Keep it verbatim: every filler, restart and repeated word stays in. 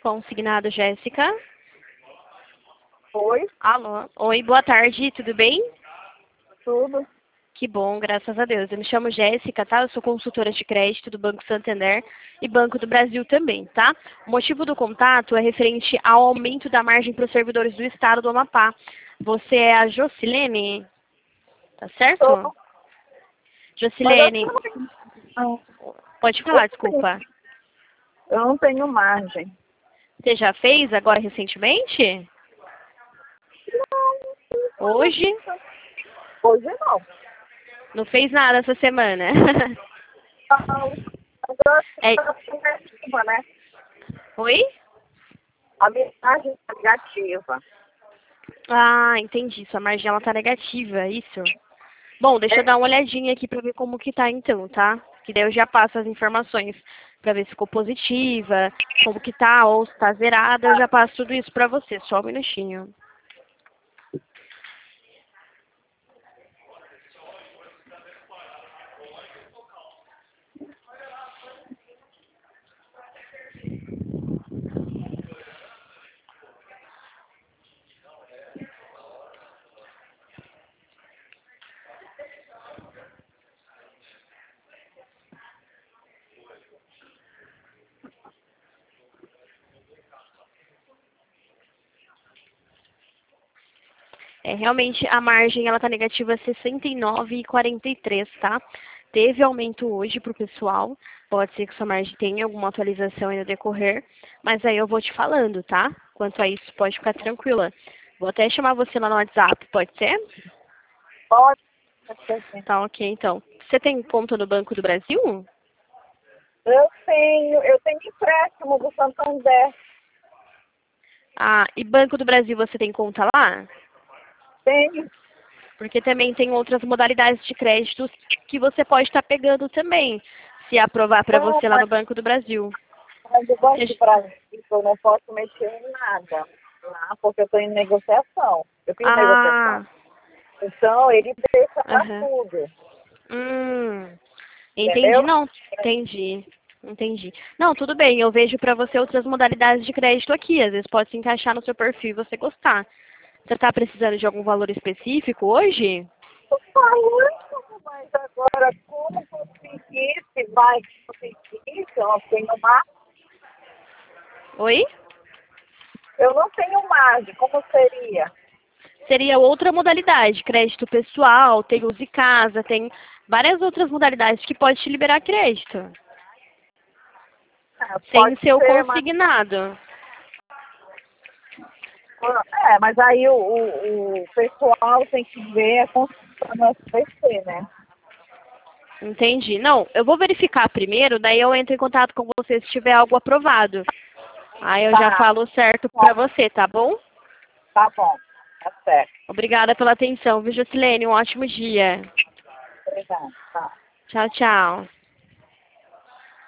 Consignado, Jéssica. Oi, Alô. Oi, boa tarde, tudo bem? tudo. Que bom, graças a Deus. Eu me chamo Jéssica, tá? Eu sou consultora de crédito do Banco Santander e Banco do Brasil também, tá? O motivo do contato é referente ao aumento da margem para os servidores do estado do Amapá. Você é a Jocilene? Tá certo? Tô, mas eu Jocilene, não tenho, não, pode eu falar, não tenho, desculpa. eu não tenho margem. Você já fez agora recentemente? Hoje? Hoje não. Não fez nada essa semana. Não, agora É... está negativa, né? Oi? A minha margem está negativa. Ah, entendi. Sua margem ela tá negativa, é isso? Bom, deixa eu É, dar uma olhadinha aqui pra ver como que tá então, tá? Que daí eu já passo as informações pra ver se ficou positiva, como que tá, ou se tá zerada, eu já passo tudo isso pra você. Só um minutinho. É, realmente a margem ela tá negativa sessenta e nove vírgula quarenta e três, tá? Teve aumento hoje para o pessoal. Pode ser que sua margem tenha alguma atualização aí no decorrer, mas aí eu vou te falando, tá? Quanto a isso, pode ficar tranquila. Vou até chamar você lá no WhatsApp, pode ser? pode ser sim. Tá ok, então. Você tem conta no Banco do Brasil? Eu tenho, eu tenho empréstimo do Santander. Ah, e Banco do Brasil você tem conta lá? Tenho. Porque também tem outras modalidades de créditos que você pode estar pegando também, se aprovar para Não, você lá no mas, Banco do Brasil. mas do Banco do Você- Brasil eu não posso mexer em nada lá, porque eu estou em negociação. Eu fiz negociação. Ah, Então, ele deixa para aham. tudo, Hum, entendi, entendeu? não, entendi, entendi. Não, tudo bem, eu vejo para você outras modalidades de crédito aqui, às vezes pode se encaixar no seu perfil e você gostar. Você está precisando de algum valor específico hoje? Tô falando, mas agora como conseguir, se vai conseguir, se eu não tenho margem, Oi? eu não tenho margem, como seria? Seria outra modalidade, crédito pessoal, tem Use Casa, tem várias outras modalidades que pode te liberar crédito, É, sem pode ser o ser, mas, consignado. é, mas aí o, o, o pessoal tem que ver a construção do S P C, né? Entendi. Não, eu vou verificar primeiro, daí eu entro em contato com você se tiver algo aprovado. Aí eu já Tá, falo certo tá, pra você, tá bom? tá bom, tá certo. Obrigada pela atenção, viu, Jocilene? Um ótimo dia. Obrigada, tá. Tchau, tchau.